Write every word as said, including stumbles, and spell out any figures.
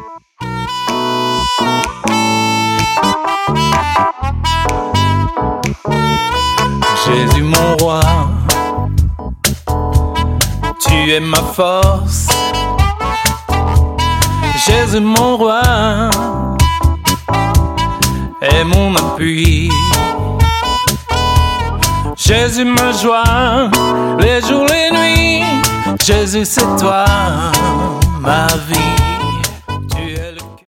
Jésus mon roi, tu es ma force. Jésus mon roi est mon appui. Jésus ma joie, les jours, les nuits. Jésus c'est toi, ma vie.